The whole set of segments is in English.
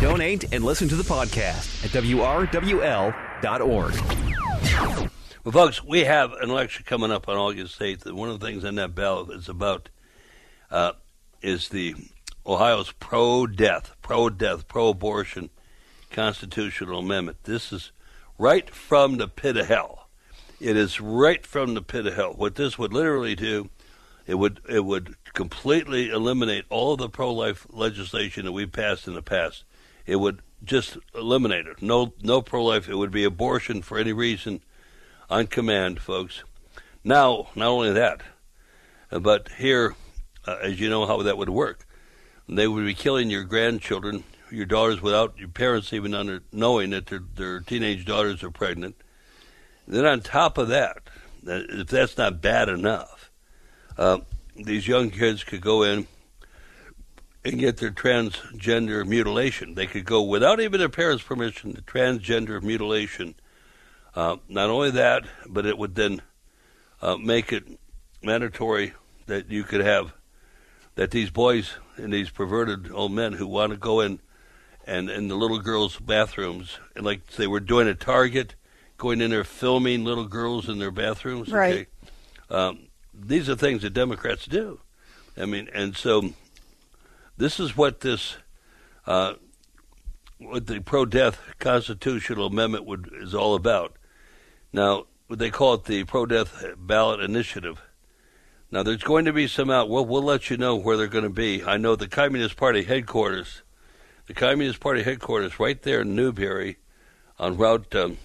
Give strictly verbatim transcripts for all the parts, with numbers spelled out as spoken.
Donate and listen to the podcast at W R W L dot org. Well, folks, we have an election coming up on August eighth, and one of the things on that ballot is about uh, is the Ohio's pro-death, pro-death, pro-abortion constitutional amendment. This is right from the pit of hell. It is right from the pit of hell. What this would literally do, it would it would completely eliminate all of the pro-life legislation that we passed in the past. It would just eliminate it. No, no pro-life. It would be abortion for any reason, on command, folks. Now, not only that, but here, uh, as you know how that would work, they would be killing your grandchildren, your daughters, without your parents even under, knowing that their, their teenage daughters are pregnant. And then on top of that, if that's not bad enough, uh, these young kids could go in and get their transgender mutilation. They could go without even their parents' permission to transgender mutilation. Uh, not only that, but it would then uh, make it mandatory that you could have, that these boys and these perverted old men who want to go in and in the little girls' bathrooms, and like they were doing at Target, going in there filming little girls in their bathrooms. Right. Okay? Um, these are things that Democrats do. I mean, and so this is what this, uh, what the pro-death constitutional amendment would is all about. Now, they call it the pro-death ballot initiative. Now, there's going to be some out. We'll, we'll let you know where they're going to be. I know the Communist Party headquarters, the Communist Party headquarters right there in Newberry on Route um,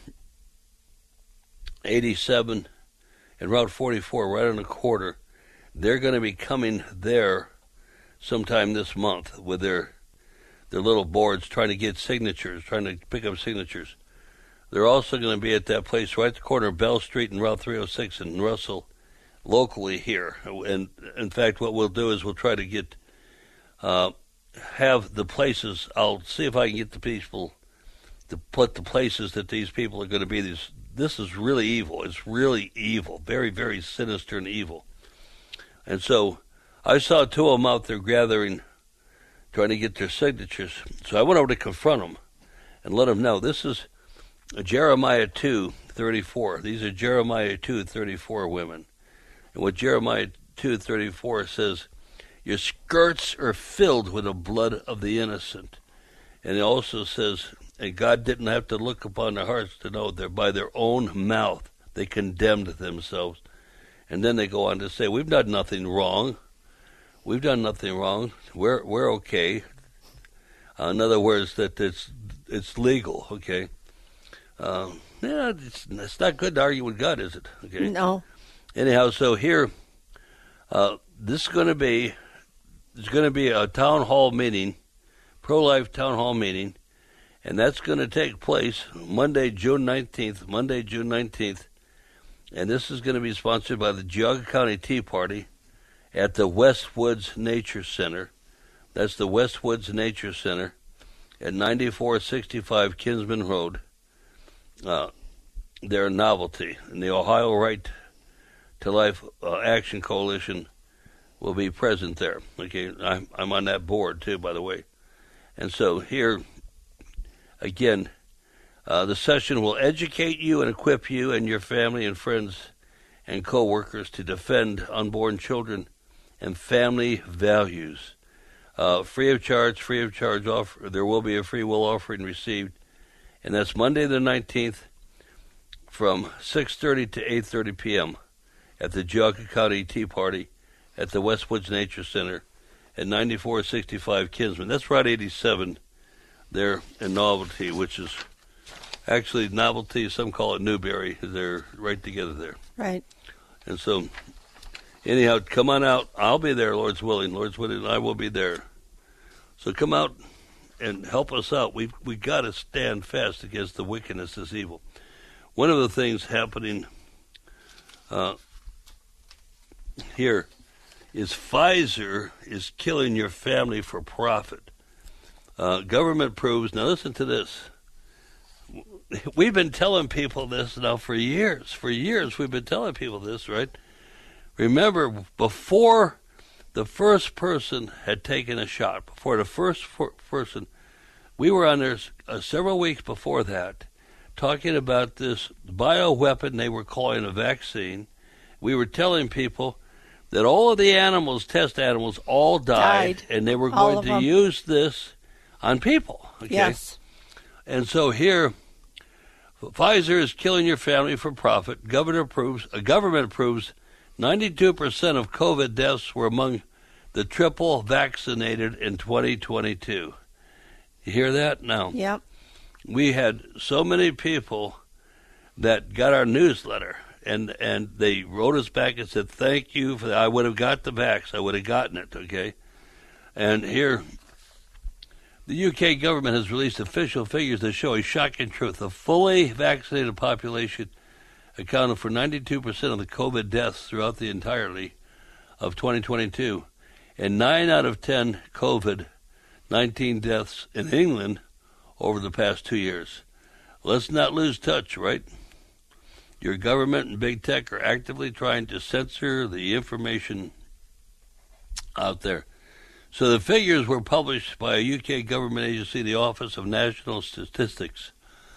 eighty-seven and Route forty-four, right on the corner. They're going to be coming there sometime this month with their their little boards trying to get signatures, trying to pick up signatures. They're also going to be at that place right at the corner of Bell Street and Route three oh six in Russell, locally here. And in fact, what we'll do is we'll try to get, uh, have the places, I'll see if I can get the people to put the places that these people are going to be. These, this is really evil. It's really evil, very, very sinister and evil. And so I saw two of them out there gathering, trying to get their signatures. So I went over to confront them and let them know this is Jeremiah two thirty-four. These are Jeremiah two thirty-four women. And what Jeremiah two thirty-four says, your skirts are filled with the blood of the innocent. And it also says, and God didn't have to look upon their hearts to know that by their own mouth they condemned themselves. And then they go on to say, we've done nothing wrong. We've done nothing wrong. We're we're okay. Uh, in other words, that it's it's legal. Okay. Uh, yeah, it's it's not good to argue with God, is it? Okay. No. Anyhow, so here, uh, this is going to be there's going to be a town hall meeting, pro-life town hall meeting, and that's going to take place Monday, June nineteenth. Monday, June nineteenth, and this is going to be sponsored by the Geauga County Tea Party at the Westwoods Nature Center. That's the Westwoods Nature Center at ninety-four sixty-five Kinsman Road. Uh, their novelty. And the Ohio Right to Life uh, Action Coalition will be present there. Okay, I'm, I'm on that board too, by the way. And so here, again, uh, the session will educate you and equip you and your family and friends and co-workers to defend unborn children and family values. Uh, free of charge, free of charge offer. There will be a free will offering received, and that's Monday the nineteenth from six thirty to eight thirty p.m. at the Geauga County Tea Party at the Westwoods Nature Center at ninety-four sixty-five Kinsman. That's Route eighty-seven there in Novelty, which is actually Novelty. Some call it Newberry. They're right together there. Right. And so, anyhow, come on out. I'll be there, Lord's willing. Lord's willing, I will be there. So come out and help us out. We've we got to stand fast against the wickedness, this evil. One of the things happening uh, here is Pfizer is killing your family for profit. Uh, government proves, now listen to this. We've been telling people this now for years. For years we've been telling people this, right? Remember, before the first person had taken a shot, before the first for- person we were on there uh, several weeks before that talking about this bioweapon they were calling a vaccine. We were telling people that all of the animals, test animals, all died, died. and they were all going to them. use this on people. Okay? Yes. And so here, Pfizer is killing your family for profit. Governor approves, a government approves ninety-two percent of COVID deaths were among the triple vaccinated in twenty twenty-two. You hear that? No. Yep. We had so many people that got our newsletter, and, and they wrote us back and said, thank you for that. I would have got the vax. I would have gotten it, okay? And here, the U K government has released official figures that show a shocking truth. The fully vaccinated population accounted for ninety-two percent of the COVID deaths throughout the entirety of twenty twenty-two. And nine out of ten COVID nineteen deaths in England over the past two years. Let's not lose touch, right? Your government and big tech are actively trying to censor the information out there. So the figures were published by a U K government agency, the Office of National Statistics.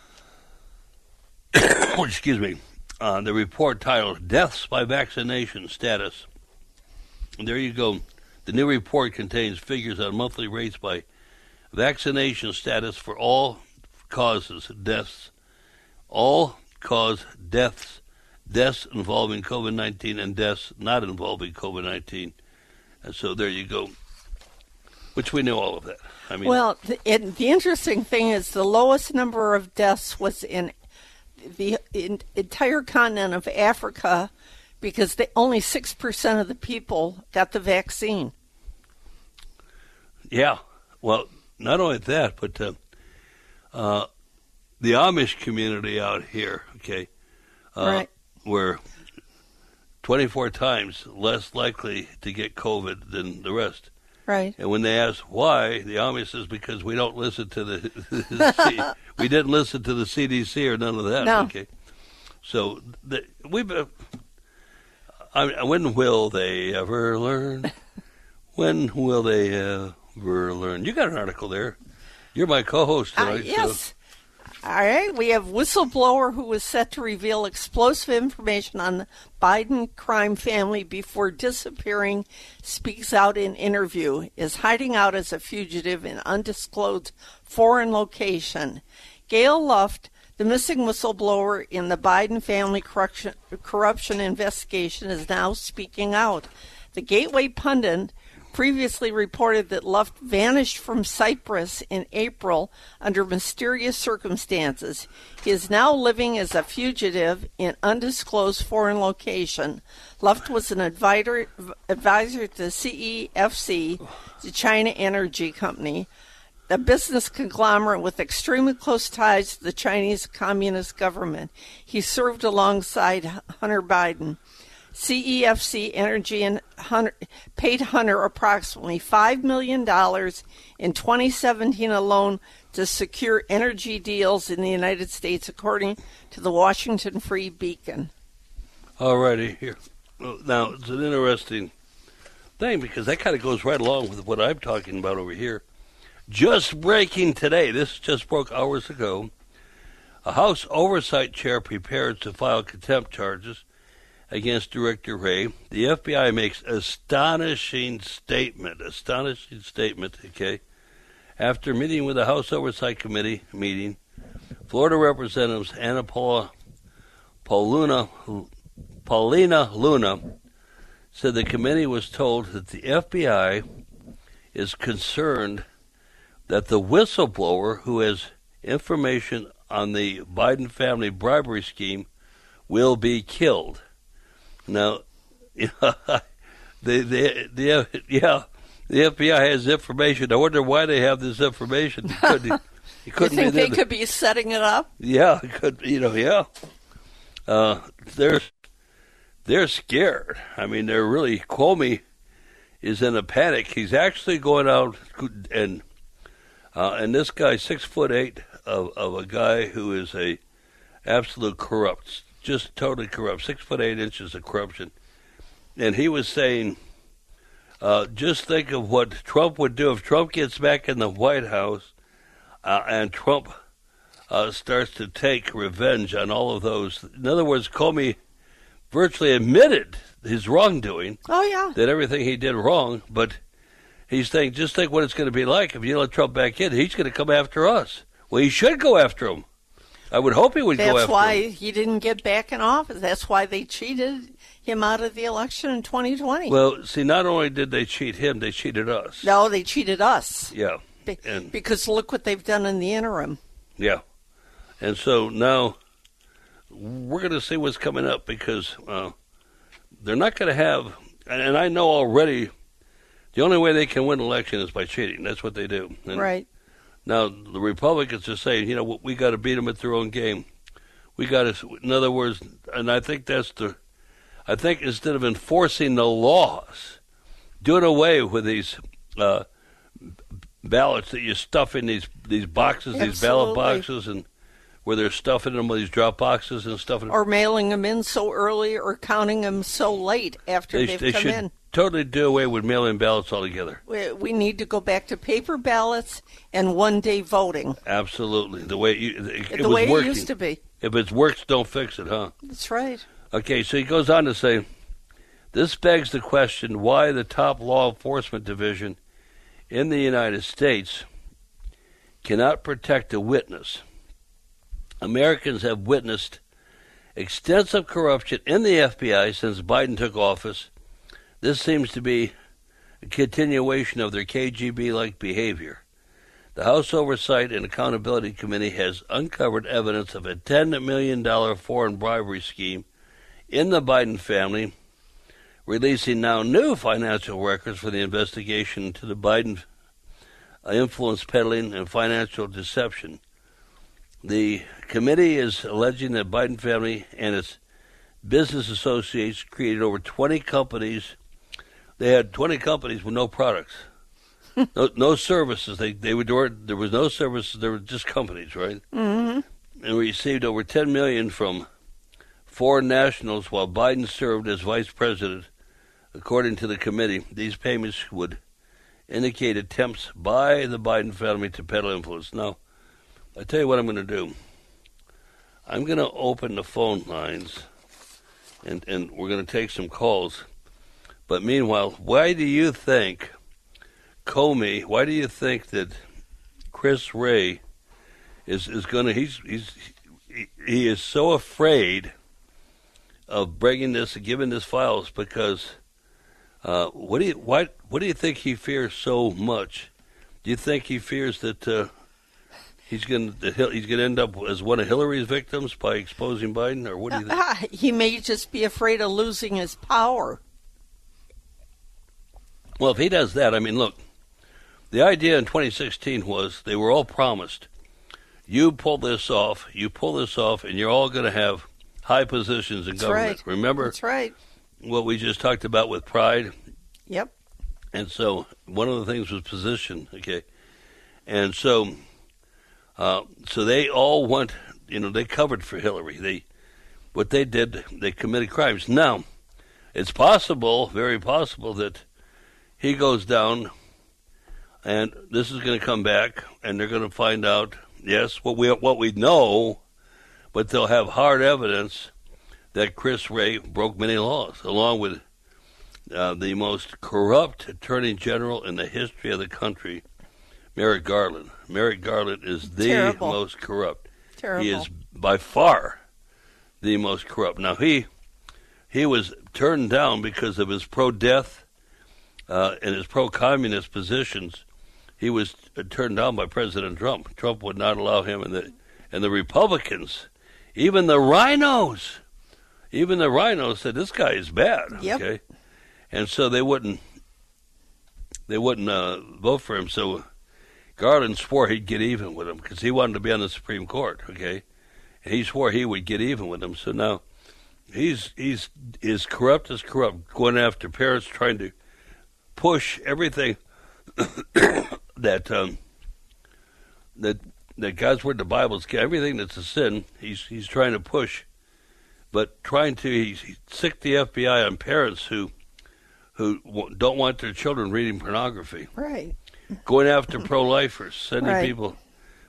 Excuse me. Uh, the report titled Deaths by Vaccination Status. And there you go. The new report contains figures on monthly rates by vaccination status for all causes deaths, all cause deaths, deaths involving COVID nineteen and deaths not involving COVID nineteen. And so there you go. Which we know all of that. I mean, well, the, it, the interesting thing is the lowest number of deaths was in the in, entire continent of Africa, because they, only six percent of the people got the vaccine. Yeah. Well, not only that, but uh, uh, the Amish community out here, okay, uh, right. were twenty-four times less likely to get COVID than the rest. Right. And when they ask why, the Amish says because we don't listen to the, the we didn't listen to the C D C or none of that. No. Okay. So the, we've. Uh, I, when will they ever learn? When will they ever learn? You got an article there. You're my co-host tonight. Uh, yes. So. All right. We have whistleblower who was set to reveal explosive information on the Biden crime family before disappearing, speaks out in interview, is hiding out as a fugitive in undisclosed foreign location. Gail Luft, the missing whistleblower in the Biden family corruption, corruption investigation, is now speaking out. The Gateway Pundit previously reported that Luft vanished from Cyprus in April under mysterious circumstances. He is now living as a fugitive in undisclosed foreign location. Luft was an advisor, advisor to C E F C, the China Energy Company, a business conglomerate with extremely close ties to the Chinese Communist government. He served alongside Hunter Biden. C E F C Energy and Hunter, paid Hunter approximately five million dollars in twenty seventeen alone to secure energy deals in the United States, according to the Washington Free Beacon. All righty, here. Now, it's an interesting thing because that kind of goes right along with what I'm talking about over here. Just breaking today, this just broke hours ago, a House Oversight Chair prepared to file contempt charges against Director Wray. The F B I makes astonishing statement, astonishing statement, okay? After meeting with the House Oversight Committee meeting, Florida Representatives Anna Paula, Paulina, Paulina Luna said the committee was told that the F B I is concerned that the whistleblower who has information on the Biden family bribery scheme will be killed. Now, you know, the, the, the, yeah, the F B I has information. I wonder why they have this information. It couldn't, it couldn't you think be they the, could be setting it up? Yeah, it could, you know, yeah. Uh, they're, they're scared. I mean, they're really, Comey is in a panic. He's actually going out and, uh, and this guy, six foot eight of, of a guy who is a absolute corrupt, just totally corrupt, six foot eight inches of corruption. And he was saying, uh, just think of what Trump would do if Trump gets back in the White House. uh, and Trump uh, starts to take revenge on all of those. In other words, Comey virtually admitted his wrongdoing. Oh, yeah. That everything he did wrong, but he's saying, just think what it's going to be like if you let Trump back in. He's going to come after us. Well, he should go after him. I would hope he would That's go after him. That's why he didn't get back in office. That's why they cheated him out of the election in twenty twenty. Well, see, not only did they cheat him, they cheated us. No, they cheated us. Yeah. Be- and, because look what they've done in the interim. Yeah. And so now we're going to see what's coming up because uh, they're not going to have, and I know already, the only way they can win an election is by cheating. That's what they do. And right. Now, the Republicans are saying, you know, we got to beat them at their own game. We got to, in other words, and I think that's the, I think instead of enforcing the laws, doing away with these uh, ballots that you stuff in these, these boxes, Absolutely. these ballot boxes, and where they're stuffing them with these drop boxes and stuff. Or mailing them in so early or counting them so late after they, they've they come should in. Totally do away with mail-in ballots altogether. We, we need to go back to paper ballots and one-day voting. Absolutely. The way you, it, the it was way working. it used to be. If it works, don't fix it, huh? That's right. Okay, so he goes on to say, this begs the question why the top law enforcement division in the United States cannot protect a witness. Americans have witnessed extensive corruption in the F B I since Biden took office. This seems to be a continuation of their K G B-like behavior. The House Oversight and Accountability Committee has uncovered evidence of a ten million dollars foreign bribery scheme in the Biden family, releasing now new financial records for the investigation into the Biden influence peddling and financial deception. The committee is alleging that Biden family and its business associates created over twenty companies. They had twenty companies with no products, no, no services. They they were there was no services. There were just companies, right? Mm-hmm. And received over ten million from foreign nationals while Biden served as vice president. According to the committee, these payments would indicate attempts by the Biden family to peddle influence. Now, I tell you what I'm going to do. I'm going to open the phone lines, and, and we're going to take some calls. But meanwhile, why do you think, Comey, why do you think that Chris Wray is, is going to, he's, he's, he, he is so afraid of bringing this and giving this files because, uh, what do you, why, what do you think he fears so much? Do you think he fears that, uh, He's going to he's going to end up as one of Hillary's victims by exposing Biden, or what do you think? Uh, he may just be afraid of losing his power. Well, if he does that, I mean, look, the idea in twenty sixteen was they were all promised, you pull this off, you pull this off, and you're all going to have high positions in That's government. Right. Remember? That's right. What we just talked about with Pride? Yep. And so one of the things was position, okay? And so... Uh, so they all went, you know, they covered for Hillary. They, what they did, they committed crimes. Now, it's possible, very possible, that he goes down, and this is going to come back, and they're going to find out, yes, what we what we know, but they'll have hard evidence that Chris Wray broke many laws, along with uh, the most corrupt attorney general in the history of the country, Merrick Garland. Merrick Garland is the Terrible. most corrupt. Terrible. He is by far the most corrupt. Now, he he was turned down because of his pro-death uh, and his pro-communist positions. He was uh, turned down by President Trump. Trump would not allow him, and the and the Republicans, even the rhinos, even the rhinos said this guy is bad. Yep. Okay, and so they wouldn't they wouldn't uh, vote for him. So Garland swore he'd get even with him because he wanted to be on the Supreme Court, okay? And he swore he would get even with him. So now he's he's is corrupt as corrupt, going after parents, trying to push everything that um, that that God's word, the Bible's everything that's a sin. He's he's trying to push, but trying to he's, he's sick the F B I on parents who who don't want their children reading pornography. Right. Going after pro-lifers, sending Right. people,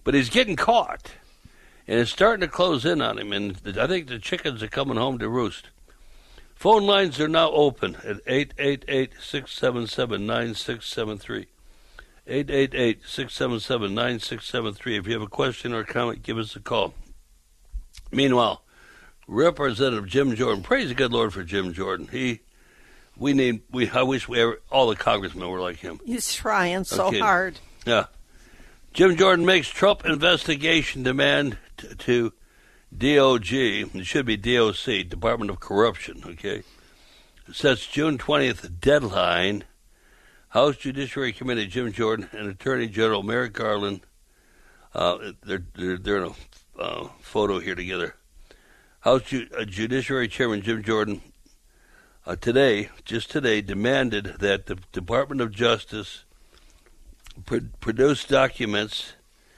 But he's getting caught, and it's starting to close in on him, and I think the chickens are coming home to roost. Phone lines are now open at eight eight eight, six seven seven, nine six seven three. eight eight eight, six seven seven, nine six seven three. If you have a question or a comment, give us a call. Meanwhile, Representative Jim Jordan, praise the good Lord for Jim Jordan. He, we need, we, I wish we ever, all the congressmen were like him. He's trying so okay. hard. Yeah. Jim Jordan makes Trump investigation demand t- to D O G. It should be D O C, Department of Corruption, okay? Sets June twentieth deadline. House Judiciary Committee Jim Jordan and Attorney General Merrick Garland, uh, they're, they're, they're in a uh, photo here together. House Ju- uh, Judiciary Chairman Jim Jordan uh, today, just today, demanded that the Department of Justice pr- produce documents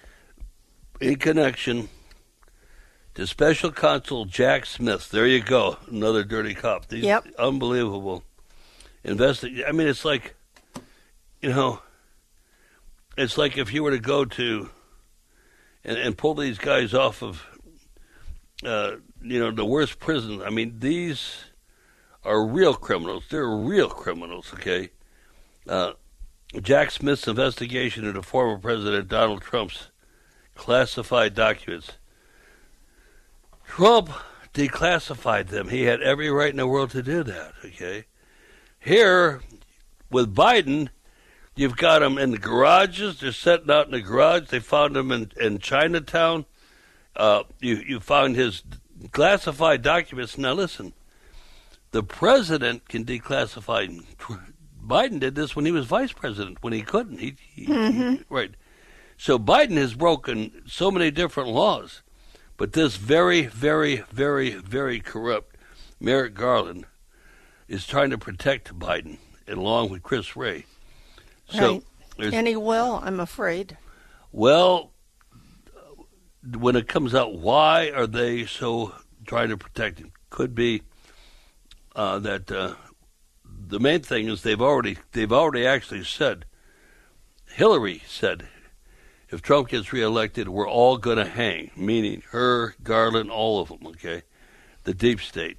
in connection to Special Counsel Jack Smith. There you go, another dirty cop. These yep. Unbelievable. Investi- I mean, it's like, you know, it's like if you were to go to and, and pull these guys off of, uh, you know, the worst prison. I mean, these are real criminals. They're real criminals, okay? Uh, Jack Smith's investigation into former President Donald Trump's classified documents. Trump declassified them. He had every right in the world to do that, okay? Here, with Biden, you've got them in the garages. They're sitting out in the garage. They found them in, in Chinatown. Uh, you, you found his classified documents. Now, listen, the president can declassify. Biden did this when he was vice president, when he couldn't. He, he, mm-hmm. he, right. So Biden has broken so many different laws. But this very, very, very, very corrupt Merrick Garland is trying to protect Biden, along with Chris Wray. So, right. And he will, I'm afraid. Well, when it comes out, why are they so trying to protect him? Could be uh, that uh, the main thing is they've already they've already actually said. Hillary said, if Trump gets reelected, we're all going to hang, meaning her, Garland, all of them. Okay, the deep state.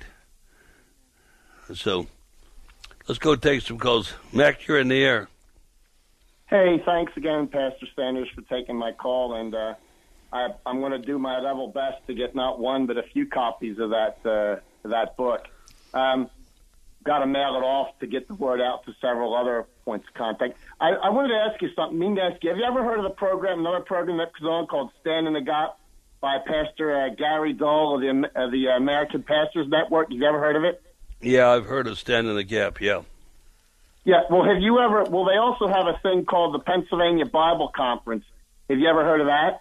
So let's go take some calls. Mac, you're in the air. Hey, thanks again, Pastor Sanders, for taking my call, and uh, I, I'm going to do my level best to get not one but a few copies of that uh, that book. Um, got to mail it off to get the word out to several other points of contact. I, I wanted to ask you something. I mean to ask you, have you ever heard of the program, another program that goes on called Stand in the Gap by Pastor uh, Gary Dole of the, uh, the American Pastors Network? Have you ever heard of it? Yeah, I've heard of Stand in the Gap, yeah. Yeah, well, have you ever, well, they also have a thing called the Pennsylvania Bible Conference. Have you ever heard of that?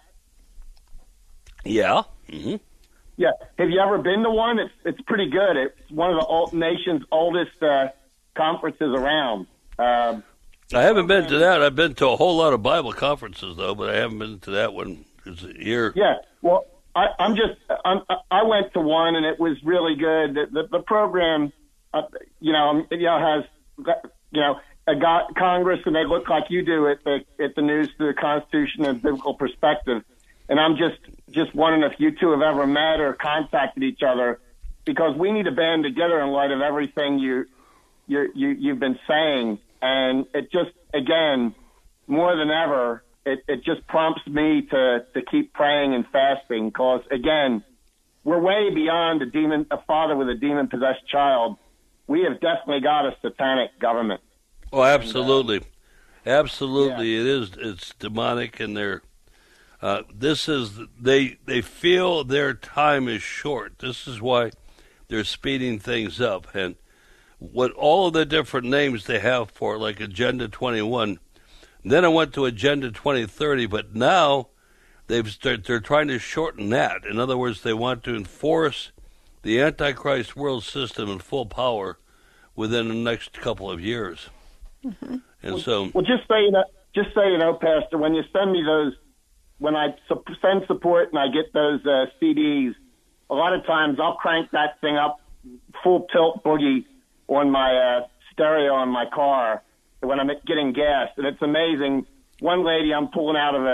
Yeah. Mm-hmm. Yeah. Have you ever been to one? It's it's pretty good. It's one of the old, nation's oldest uh, conferences around. Um, I haven't been to that. I've been to a whole lot of Bible conferences, though, but I haven't been to that one. It's here. Yeah. Well, I, I'm just, I'm, I went to one, and it was really good. The, the, the program, uh, you know, you know, has, you know, a go- Congress, and they look like you do at the, at the News to the Constitution and Biblical Perspective. And I'm just, just wondering if you two have ever met or contacted each other, because we need to band together in light of everything you, you, you, you've been saying. And it just, again, more than ever, it, it just prompts me to, to keep praying and fasting, because, again, we're way beyond a demon, a father with a demon-possessed child. We have definitely got a satanic government. Oh, absolutely. And, uh, absolutely. Yeah. It is. It's demonic, and they're, uh, this is, they, they feel their time is short. This is why they're speeding things up. And what all of the different names they have for, like Agenda twenty-one, then I went to Agenda twenty thirty, but now they've start, they're trying to shorten that. In other words, they want to enforce the Antichrist world system in full power within the next couple of years. Mm-hmm. And well, so, well, just so you know, just so you know, Pastor, when you send me those, when I su- send support and I get those uh, C Ds, a lot of times I'll crank that thing up full tilt boogie on my uh, stereo in my car when I'm getting gas, and it's amazing. One lady I'm pulling out of a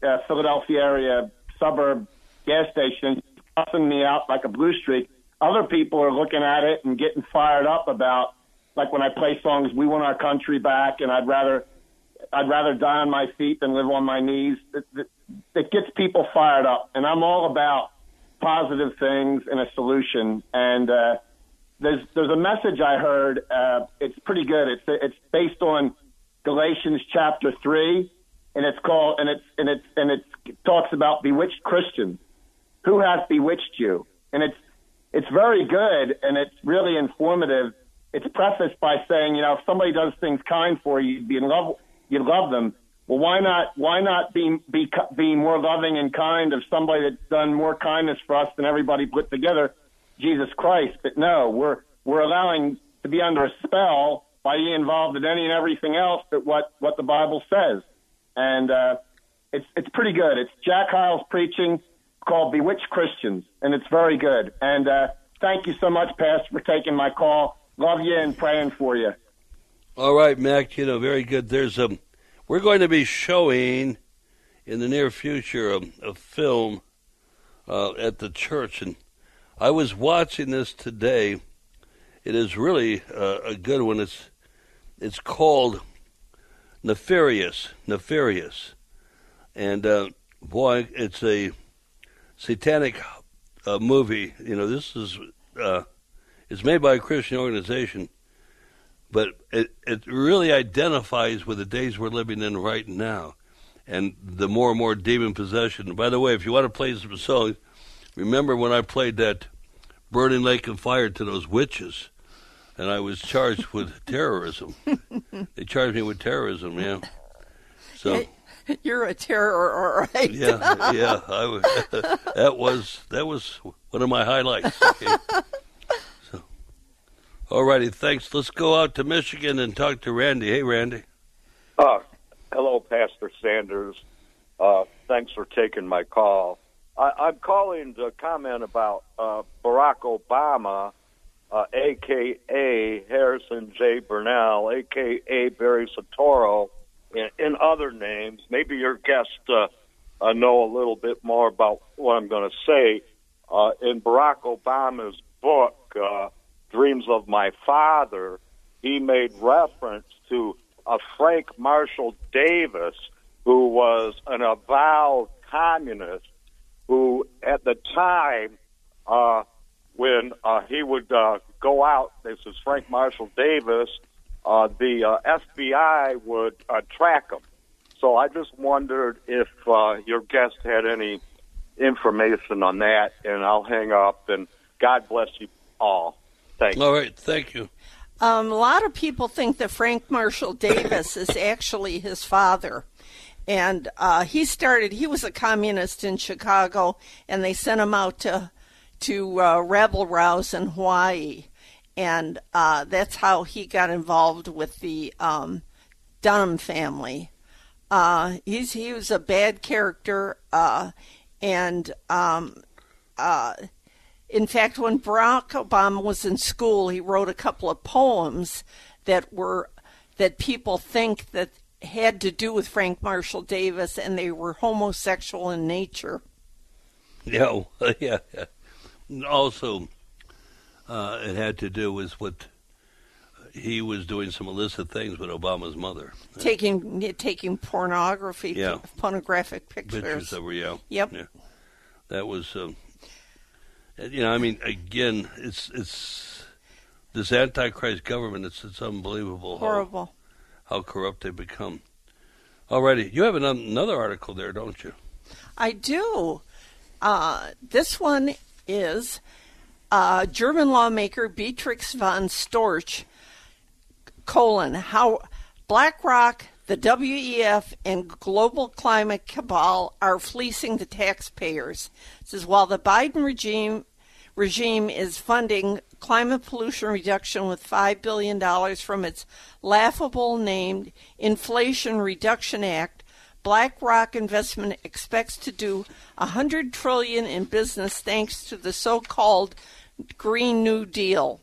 uh, Philadelphia area suburb gas station, cussing me out like a blue streak. Other people are looking at it and getting fired up about, like when I play songs, "We Want Our Country Back," and I'd rather, I'd rather die on my feet than live on my knees. It, it, it gets people fired up, and I'm all about positive things and a solution. And uh, there's there's a message I heard. Uh, it's pretty good. It's it's based on Galatians chapter three, and it's called and it's and it's and it's, it talks about bewitched Christians. Who hath bewitched you? And it's it's very good, and it's really informative. It's prefaced by saying, you know, if somebody does things kind for you, you'd be in love, you'd love them. Well, why not? Why not be be be more loving and kind of somebody that's done more kindness for us than everybody put together, Jesus Christ? But no, we're we're allowing to be under a spell by being involved in any and everything else but what what the Bible says, and uh, it's it's pretty good. It's Jack Hyles preaching, called Bewitched Christians, and it's very good. And uh, thank you so much, Pastor, for taking my call. Love you and praying for you. All right, Mac, you know, very good. There's a, we're going to be showing in the near future a, a film uh, at the church, and I was watching this today. It is really uh, a good one. It's it's called Nefarious, Nefarious, and uh, boy, it's a satanic uh, movie. You know, this is uh, it's made by a Christian organization, but it it really identifies with the days we're living in right now, and the more and more demon possession. By the way, if you want to play some songs, remember when I played that Burning Lake of Fire to those witches, and I was charged with terrorism. They charged me with terrorism, yeah. So. You're a terror, all right. yeah, yeah. I was, that was that was one of my highlights. Okay. So, all righty, thanks. Let's go out to Michigan and talk to Randy. Hey, Randy. Uh, hello, Pastor Sanders. Uh, thanks for taking my call. I, I'm calling to comment about uh, Barack Obama, uh, a k a. Harrison J. Burnell, a k a. Barry Soetoro, in, in other names. Maybe your guests uh, uh, know a little bit more about what I'm going to say. Uh, in Barack Obama's book, uh, Dreams of My Father, he made reference to a Frank Marshall Davis, who was an avowed communist, who at the time uh, when uh, he would uh, go out, this is Frank Marshall Davis, uh, the uh, F B I would uh, track him. So I just wondered if uh, your guest had any information on that, and I'll hang up, and God bless you all. Thank you. All right, thank you. Um, a lot of people think that Frank Marshall Davis is actually his father. And uh, he started, he was a communist in Chicago, and they sent him out to to uh, rebel rouse in Hawaii. And uh, that's how he got involved with the um, Dunham family. Uh, he's He was a bad character, uh, and um, uh, in fact, when Barack Obama was in school, he wrote a couple of poems that were that people think that had to do with Frank Marshall Davis, and they were homosexual in nature. Yeah, yeah. Also, uh, it had to do with what he was doing, some illicit things with Obama's mother, taking taking pornography, yeah. pornographic pictures. Pictures of her, yeah. Yep. Yeah. That was, um, you know, I mean, again, it's it's this Antichrist government. It's it's unbelievable. Horrible. How, how corrupt they become. Alrighty, you have an, another article there, don't you? I do. Uh, this one is uh, German lawmaker Beatrix von Storch, colon, how BlackRock, the W E F, and global climate cabal are fleecing the taxpayers. It says, while the Biden regime regime is funding climate pollution reduction with five billion dollars from its laughable named Inflation Reduction Act, BlackRock Investment expects to do one hundred trillion dollars in business thanks to the so-called Green New Deal.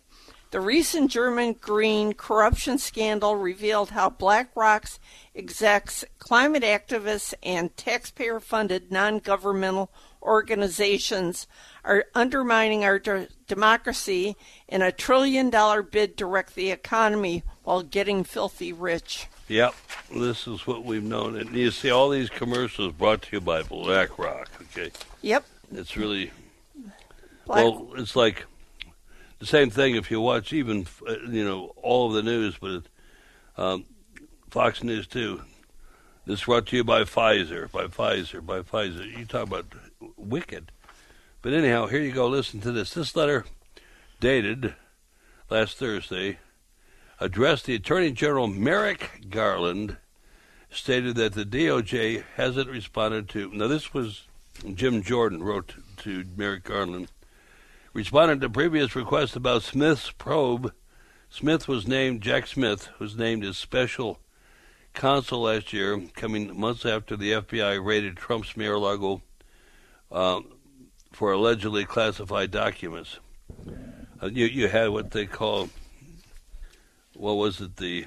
The recent German Green corruption scandal revealed how BlackRock's execs, climate activists, and taxpayer-funded non-governmental organizations are undermining our de- democracy in a trillion-dollar bid to wreck the economy while getting filthy rich. Yep, this is what we've known. And you see all these commercials brought to you by BlackRock, okay? Yep. It's really, Black- well, it's like the same thing if you watch even, uh, you know, all of the news, but um, Fox News too. This brought to you by Pfizer, by Pfizer, by Pfizer. You talk about wicked. But anyhow, here you go. Listen to this. This letter, dated last Thursday, addressed the Attorney General Merrick Garland, stated that the D O J hasn't responded to. Now, this was Jim Jordan wrote to Merrick Garland. Responded to previous requests about Smith's probe. Smith was named, Jack Smith was named as special counsel last year, coming months after the F B I raided Trump's Mar-a-Lago uh, for allegedly classified documents. Uh, you, you had what they call, what was it, the,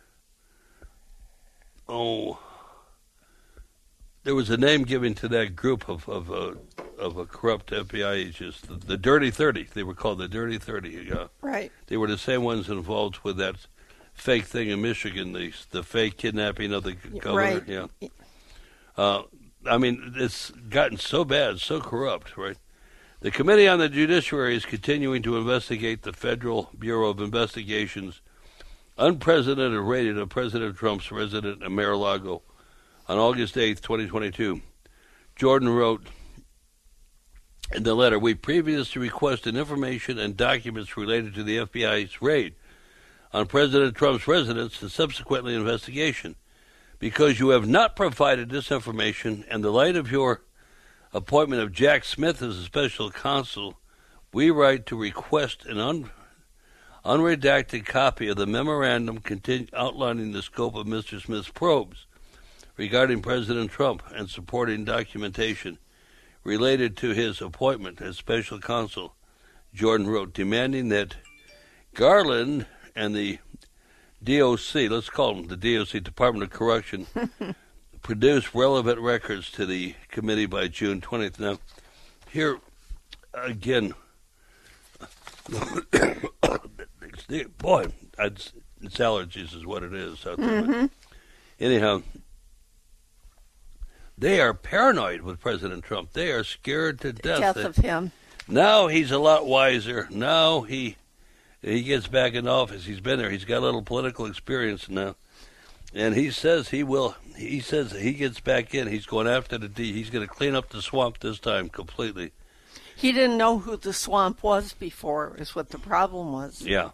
oh, there was a name given to that group of of, uh, of uh, corrupt F B I agents, the, the Dirty thirty. They were called the Dirty thirty. Yeah. Right. They were the same ones involved with that fake thing in Michigan, the the fake kidnapping of the governor. Right. Yeah. Uh, I mean, it's gotten so bad, so corrupt, right? The Committee on the Judiciary is continuing to investigate the Federal Bureau of Investigation's unprecedented raid of President Trump's residence in Mar-a-Lago on August eighth, twenty twenty-two. Jordan wrote in the letter, "We previously requested information and documents related to the F B I's raid on President Trump's residence and subsequently investigation. Because you have not provided this information, and in the light of your appointment of Jack Smith as a special counsel, we write to request an un- unredacted copy of the memorandum continu- outlining the scope of Mister Smith's probes regarding President Trump and supporting documentation related to his appointment as special counsel," Jordan wrote, demanding that Garland and the D O C, let's call them the D O C, Department of Correction, produce relevant records to the committee by June twentieth. Now, here, again, boy, it's, it's allergies is what it is out there. Mm-hmm. Anyhow, they are paranoid with President Trump. They are scared to death. Death of him. Now he's a lot wiser. Now he he gets back in office. He's been there. He's got a little political experience now, and he says he will. He says he gets back in. He's going after the D. He's going to clean up the swamp this time completely. He didn't know who the swamp was before, is what the problem was. Yeah.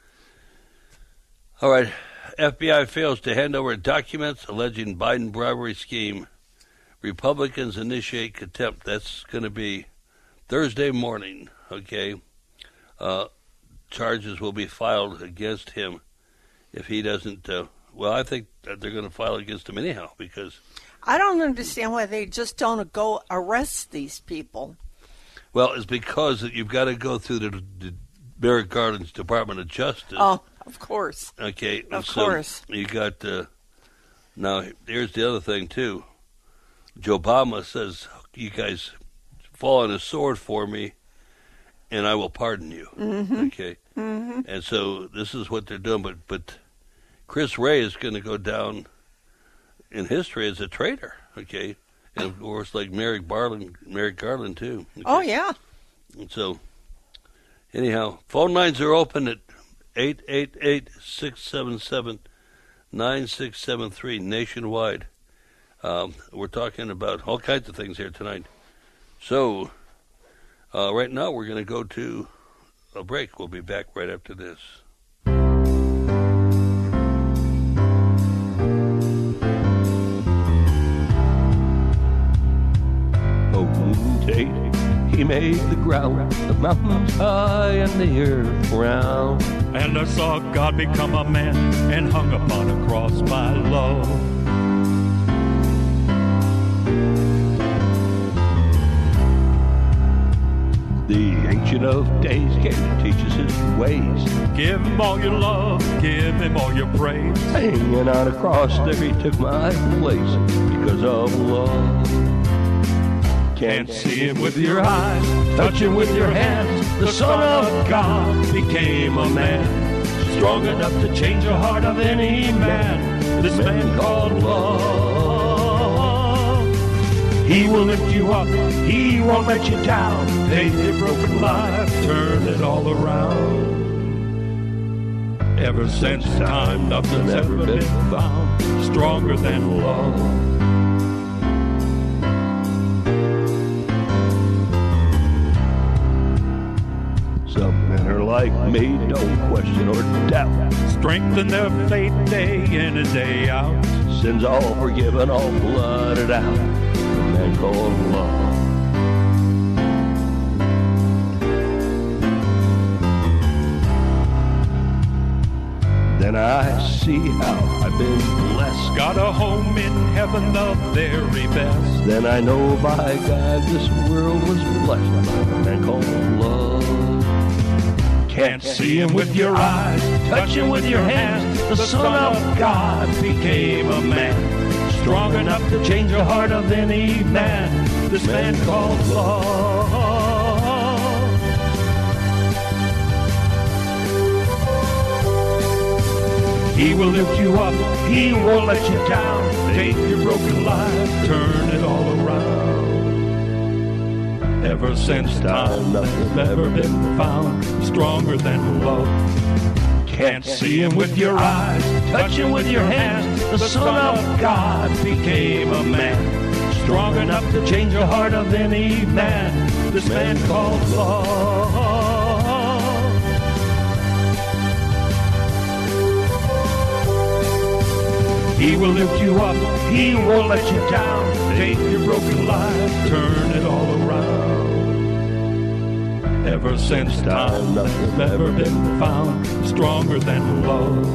All right. F B I fails to hand over documents alleging Biden bribery scheme. Republicans initiate contempt. That's going to be Thursday morning, okay? Uh, charges will be filed against him if he doesn't, uh, well, I think that they're going to file against him anyhow because... I don't understand why they just don't go arrest these people. Well, it's because you've got to go through the, the Merrick Garland's Department of Justice. Oh, of course. Okay. Of so course. You got, uh, now, here's the other thing, too. Joe Obama says, you guys fall on a sword for me, and I will pardon you. Mm-hmm. Okay? Mm-hmm. And so this is what they're doing. But, but Chris Wray is going to go down in history as a traitor. Okay? And, of course, like Merrick Garland, Merrick Garland too. Okay? Oh, yeah. And so, anyhow, phone lines are open at eight eight eight, six seven seven, nine six seven three nationwide. Um, we're talking about all kinds of things here tonight. So, uh, right now we're going to go to a break. We'll be back right after this. Potentate, he made the ground, the mountains high and the earth round. And I saw God become a man and hung upon a cross by love. The Ancient of Days came to teach us his ways. Give him all your love, give him all your praise. Hanging on a cross there he took my place because of love. Can't see him with your eyes, touch him with your hands. The Son of God became a man, strong enough to change the heart of any man. This man called love. He will lift you up, he won't let you down. Take your broken life, turn it all around. Ever since time, nothing's ever been found stronger than love. Some men are like me, don't question or doubt. Strengthen their faith day in and day out. Sins all forgiven, all blotted out. The man called love. Then I see how I've been blessed. Got a home in heaven, the very best. Then I know by God this world was blessed by the man called love. Can't see him with your eyes, touch him with your hands. The Son of God became a man, strong enough to change the heart of any man. This man called love. He will lift you up, he won't let you down. Take your broken life, turn it all around. Ever since time, nothing's ever been found stronger than love. Can't see him with your eyes, touch him with your hands. The Son of God became a man, strong enough to change the heart of any man. This man called love. He will lift you up, he won't let you down. Take your broken life, turn it all around. Ever since time, nothing's ever been found stronger than love.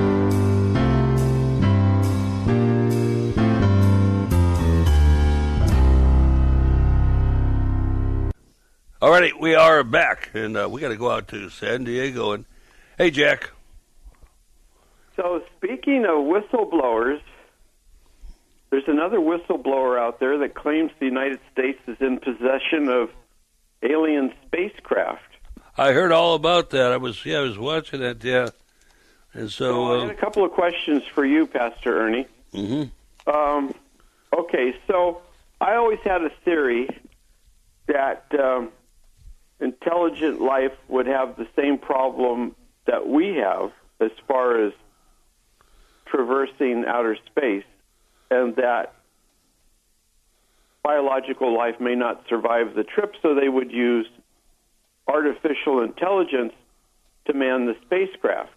All righty, we are back, and uh, we got to go out to San Diego. And hey, Jack. So speaking of whistleblowers, there's another whistleblower out there that claims the United States is in possession of alien spacecraft. I heard all about that. I was yeah, I was watching it. Yeah, and so, so I had a couple of questions for you, Pastor Ernie. Mm-hmm. Um, okay, so I always had a theory that um, intelligent life would have the same problem that we have as far as traversing outer space, and that biological life may not survive the trip, so they would use artificial intelligence to man the spacecraft.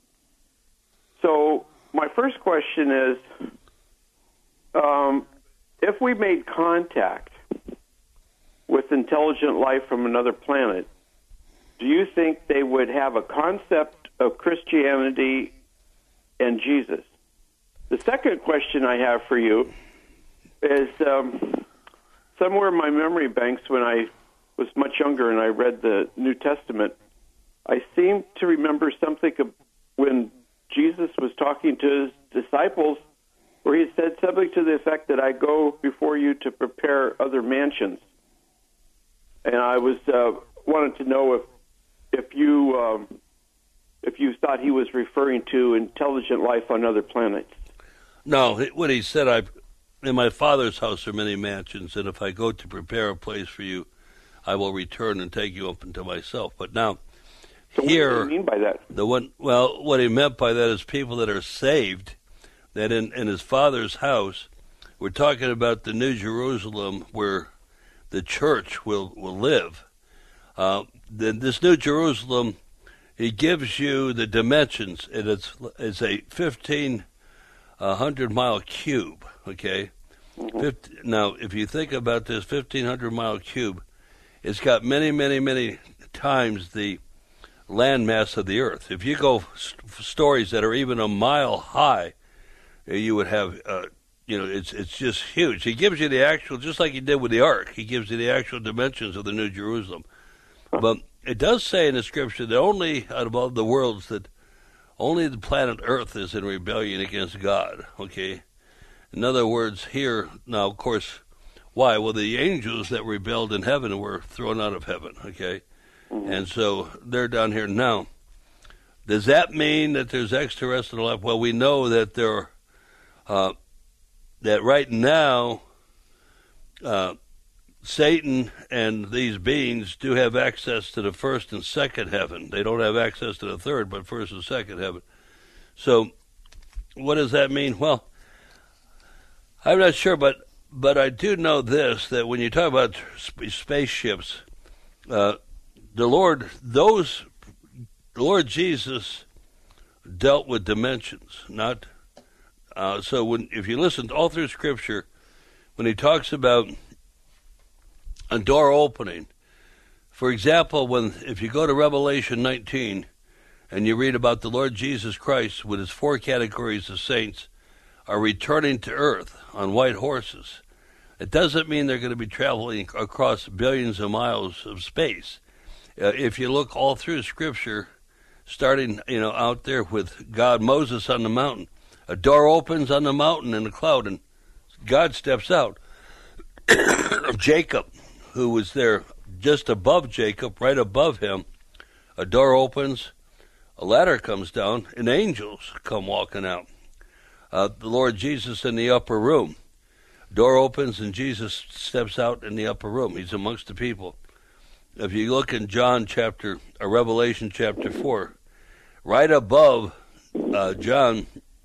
So my first question is, um, if we made contact with intelligent life from another planet, do you think they would have a concept of Christianity and Jesus? The second question I have for you is, um, somewhere in my memory banks when I was much younger and I read the New Testament, I seem to remember something of when Jesus was talking to his disciples where he said something to the effect that I go before you to prepare other mansions. And I was uh, wanted to know if if you um, if you thought he was referring to intelligent life on other planets. No, what he said, I in my Father's house are many mansions, and if I go to prepare a place for you, I will return and take you up unto myself. But now, so here, what do you mean by that? The one, well, what he meant by that is people that are saved, that in, in his Father's house, we're talking about the New Jerusalem where the church will, will live. Uh, then this New Jerusalem, he gives you the dimensions, and it's, it's a fifteen hundred mile cube, okay? Mm-hmm. fifty, now, if you think about this fifteen hundred mile cube, it's got many, many, many times the landmass of the earth. If you go st- stories that are even a mile high, you would have, uh, you know, it's it's just huge. He gives you the actual, just like he did with the ark, he gives you the actual dimensions of the New Jerusalem. But it does say in the scripture that only out of all the worlds that only the planet Earth is in rebellion against God, okay? In other words, here, now, of course, why? Well, the angels that rebelled in heaven were thrown out of heaven, okay? Mm-hmm. And so they're down here now. Does that mean that there's extraterrestrial life? Well, we know that there, uh, that right now, uh, Satan and these beings do have access to the first and second heaven. They don't have access to the third, but first and second heaven. So what does that mean? Well, I'm not sure, but but I do know this, that when you talk about sp- spaceships, uh, the Lord, those, the Lord Jesus dealt with dimensions, not, uh, so when if you listen to all through Scripture, when he talks about a door opening. For example, when if you go to Revelation nineteen and you read about the Lord Jesus Christ with his four categories of saints are returning to earth on white horses, it doesn't mean they're going to be traveling across billions of miles of space. Uh, if you look all through Scripture, starting you know out there with God, Moses on the mountain, a door opens on the mountain in a cloud, and God steps out. Jacob, who was there just above Jacob, right above him, a door opens, a ladder comes down, and angels come walking out. Uh, the Lord Jesus in the upper room. Door opens, and Jesus steps out in the upper room. He's amongst the people. If you look in John chapter, or Revelation chapter four, right above uh, John,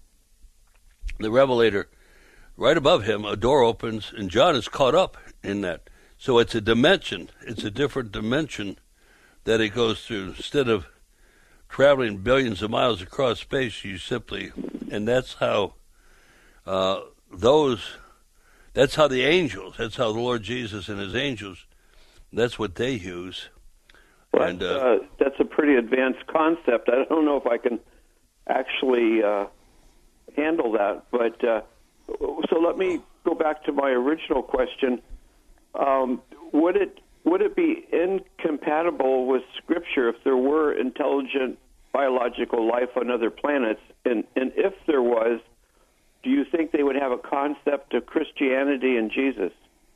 the Revelator, right above him, a door opens, and John is caught up in that. So it's a dimension. It's a different dimension that it goes through. Instead of traveling billions of miles across space, you simply, and that's how uh, those, that's how the angels, that's how the Lord Jesus and his angels, that's what they use. Well, and uh, uh, that's a pretty advanced concept. I don't know if I can actually uh, handle that. But uh, so let me go back to my original question. Um, would it would it be incompatible with Scripture if there were intelligent biological life on other planets? And, and if there was, do you think they would have a concept of Christianity and Jesus?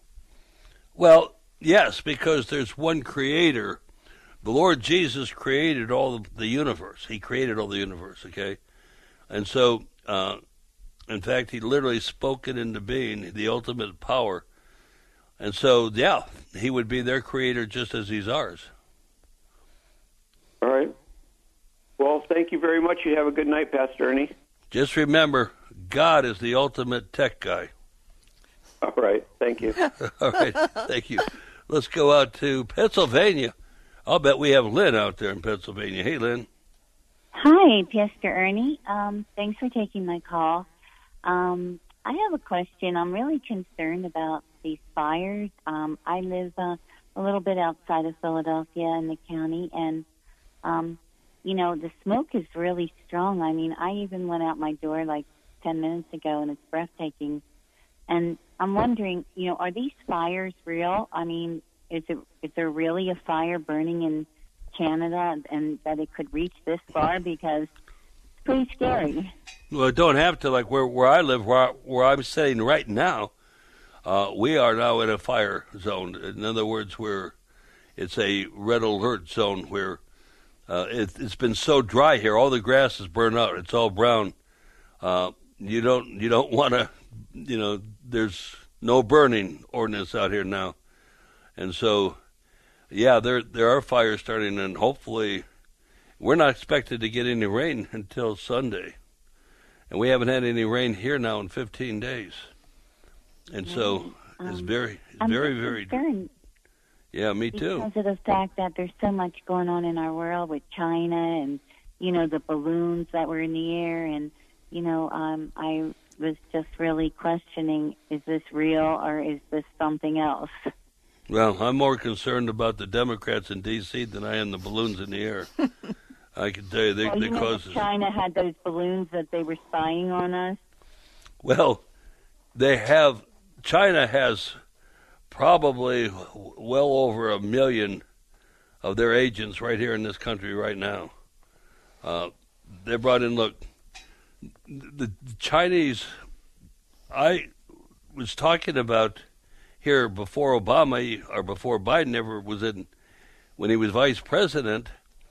Well, yes, because there's one creator. The Lord Jesus created all the universe. He created all the universe, okay? And so, uh, in fact, he literally spoke it into being, the ultimate power. And so, yeah, he would be their creator just as he's ours. All right. Well, thank you very much. You have a good night, Pastor Ernie. Just remember, God is the ultimate tech guy. All right. Thank you. All right. Thank you. Let's go out to Pennsylvania. I'll bet we have Lynn out there in Pennsylvania. Hey, Lynn. Hi, Pastor Ernie. Um, thanks for taking my call. Um, I have a question. I'm really concerned about these fires. Um, I live uh, a little bit outside of Philadelphia in the county, and, um, you know, the smoke is really strong. I mean, I even went out my door like ten minutes ago, and it's breathtaking. And I'm wondering, you know, are these fires real? I mean, is it is there really a fire burning in Canada and that it could reach this far? Because it's pretty scary. Well, it don't have to. Like where where I live, where, where I'm sitting right now, uh, we are now in a fire zone. In other words, we're it's a red alert zone where uh, it, it's been so dry here. All the grass is burned out. It's all brown. Uh, you don't you don't want to, you know. There's no burning ordinance out here now, and so yeah, there there are fires starting, and hopefully we're not expected to get any rain until Sunday. And we haven't had any rain here now in fifteen days. And so um, it's very, I'm very, very... concerned Yeah, me too. Because of the fact that there's so much going on in our world with China and, you know, the balloons that were in the air. And, you know, um, I was just really questioning, is this real or is this something else? Well, I'm more concerned about the Democrats in D C than I am the balloons in the air. I can tell you, they, well, they you know cause... China had those balloons that they were spying on us? Well, they have... China has probably well over a million of their agents right here in this country right now. Uh, they brought in, look, the, the Chinese, I was talking about here before Obama or before Biden ever was in, when he was vice president,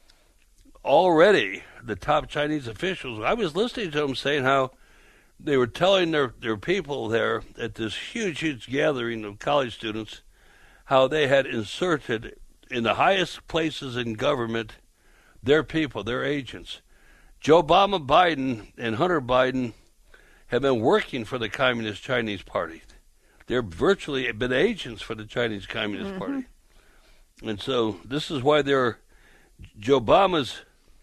already the top Chinese officials, I was listening to them saying how they were telling their, their people there at this huge, huge gathering of college students how they had inserted in the highest places in government their people, their agents. Joe Obama, Biden, and Hunter Biden have been working for the Communist Chinese Party. They're virtually been agents for the Chinese Communist mm-hmm. Party. And so this is why they're, Joe Obama's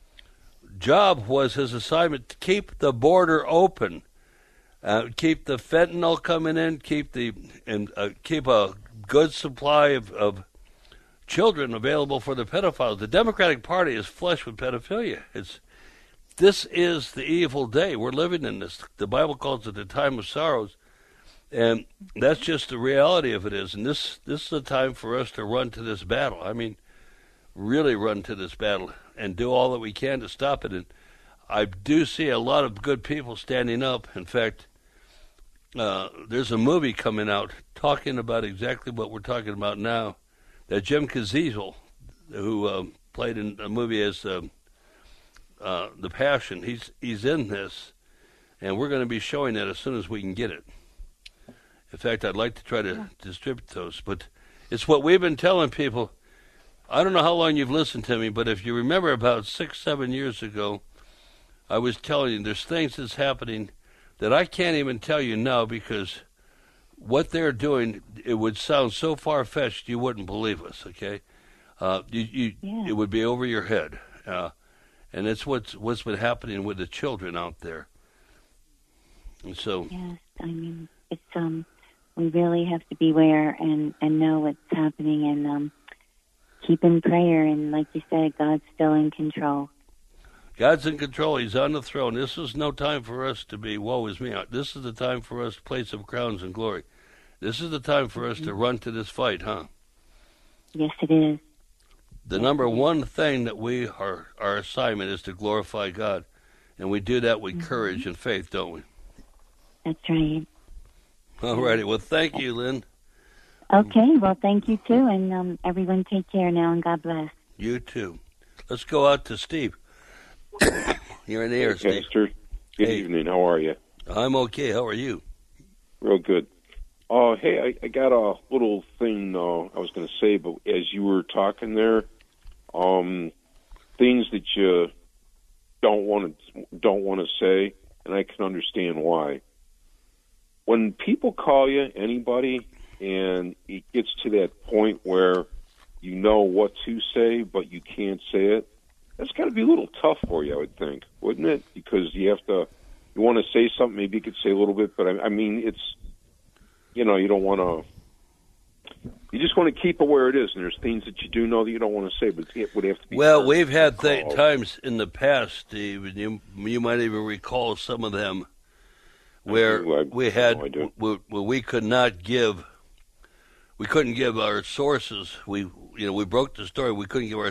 job was his assignment to keep the border open, uh, keep the fentanyl coming in, keep the and uh, keep a good supply of, of children available for the pedophiles. The Democratic Party is flush with pedophilia. It's this is the evil day. We're living in this. The Bible calls it the time of sorrows, and that's just the reality of it is. And this this is the time for us to run to this battle. I mean, really run to this battle and do all that we can to stop it. And I do see a lot of good people standing up. In fact, uh, there's a movie coming out talking about exactly what we're talking about now. That Jim Caviezel, who uh, played in a movie as uh, uh, The Passion, he's he's in this, and we're going to be showing that as soon as we can get it. In fact, I'd like to try to distribute those, but it's what we've been telling people. I don't know how long you've listened to me, but if you remember about six, seven years ago, I was telling you there's things that's happening that I can't even tell you now because what they're doing, it would sound so far-fetched you wouldn't believe us, okay? Uh, you, you, yeah. It would be over your head. Uh, and it's what's, what's been happening with the children out there. And so... Yes, I mean, it's, um, we really have to beware and, and know what's happening and um, keep in prayer. And like you said, God's still in control. God's in control. He's on the throne. This is no time for us to be, woe is me. This is the time for us to place some crowns and glory. This is the time for us mm-hmm. to run to this fight, huh? Yes, it is. The number one thing that we are, our assignment is to glorify God. And we do that with mm-hmm. courage and faith, don't we? That's right. All righty. Well, thank you, Lynn. Okay. Well, thank you, too. And um, everyone take care now, and God bless. You, too. Let's go out to Steve. You're in the air, hey, Steve. Pastor. Good hey. evening. How are you? I'm okay. How are you? Real good. Uh, hey, I, I got a little thing uh, I was going to say, but as you were talking there, um, things that you don't want to don't want to say, and I can understand why. When people call you, anybody, and it gets to that point where you know what to say, but you can't say it, that's got to be a little tough for you, I would think, wouldn't it? Because you have to, you want to say something, maybe you could say a little bit, but I, I mean, it's, you know, you don't want to, you just want to keep it where it is, and there's things that you do know that you don't want to say, but it would have to be. Well, we've had th- times in the past, Steve, and you, you might even recall some of them, where I I, we had, no, where, where we could not give, we couldn't give our sources, we, you know, we broke the story, we couldn't give our